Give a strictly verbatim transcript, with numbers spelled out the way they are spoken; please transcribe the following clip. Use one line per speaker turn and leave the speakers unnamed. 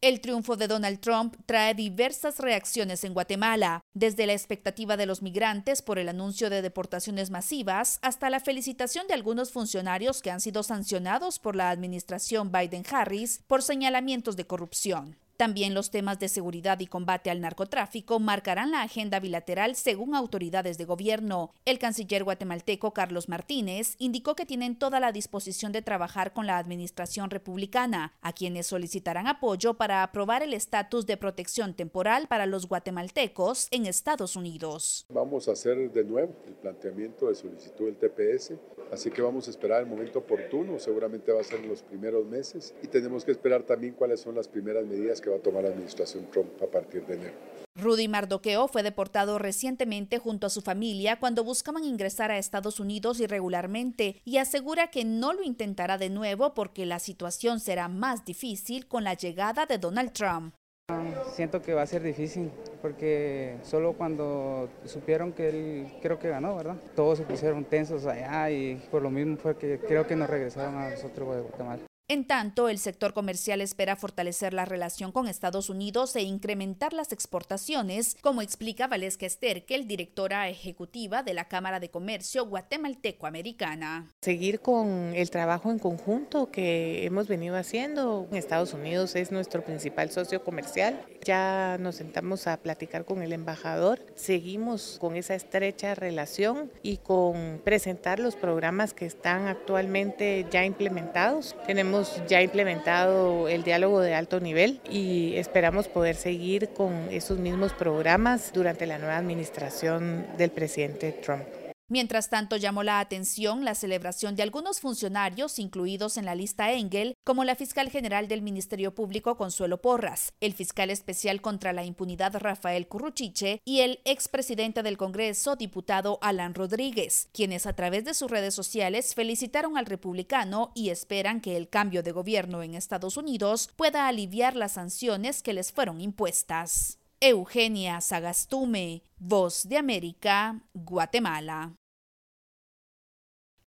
El triunfo de Donald Trump trae diversas reacciones en Guatemala, desde la expectativa de los migrantes por el anuncio de deportaciones masivas hasta la felicitación de algunos funcionarios que han sido sancionados por la administración Biden-Harris por señalamientos de corrupción. También los temas de seguridad y combate al narcotráfico marcarán la agenda bilateral según autoridades de gobierno. El canciller guatemalteco Carlos Martínez indicó que tienen toda la disposición de trabajar con la administración republicana, a quienes solicitarán apoyo para aprobar el estatus de protección temporal para los guatemaltecos en Estados Unidos.
Vamos a hacer de nuevo el planteamiento de solicitud del T P S, así que vamos a esperar el momento oportuno, seguramente va a ser en los primeros meses, y tenemos que esperar también cuáles son las primeras medidas que va a tomar la administración Trump a partir de enero.
Rudy Mardoqueo fue deportado recientemente junto a su familia cuando buscaban ingresar a Estados Unidos irregularmente y asegura que no lo intentará de nuevo porque la situación será más difícil con la llegada de Donald Trump.
Siento que va a ser difícil porque solo cuando supieron que él creo que ganó, ¿verdad? Todos se pusieron tensos allá y por lo mismo fue que creo que nos regresaron a nosotros de Guatemala.
En tanto, el sector comercial espera fortalecer la relación con Estados Unidos e incrementar las exportaciones, como explica Valesca Esterkel, directora ejecutiva de la Cámara de Comercio Guatemalteco-Americana.
Seguir con el trabajo en conjunto que hemos venido haciendo. Estados Unidos es nuestro principal socio comercial. Ya nos sentamos a platicar con el embajador. Seguimos con esa estrecha relación y con presentar los programas que están actualmente ya implementados. Tenemos Hemos ya implementado el diálogo de alto nivel y esperamos poder seguir con esos mismos programas durante la nueva administración del presidente Trump.
Mientras tanto, llamó la atención la celebración de algunos funcionarios incluidos en la lista Engel, como la fiscal general del Ministerio Público Consuelo Porras, el fiscal especial contra la impunidad Rafael Curruchiche y el expresidente del Congreso, diputado Alan Rodríguez, quienes a través de sus redes sociales felicitaron al republicano y esperan que el cambio de gobierno en Estados Unidos pueda aliviar las sanciones que les fueron impuestas. Eugenia Sagastume, Voz de América, Guatemala.